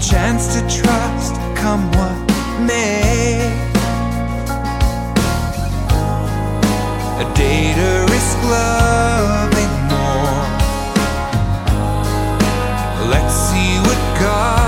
chance to trust, come what may. A day to risk loving more. Let's see what God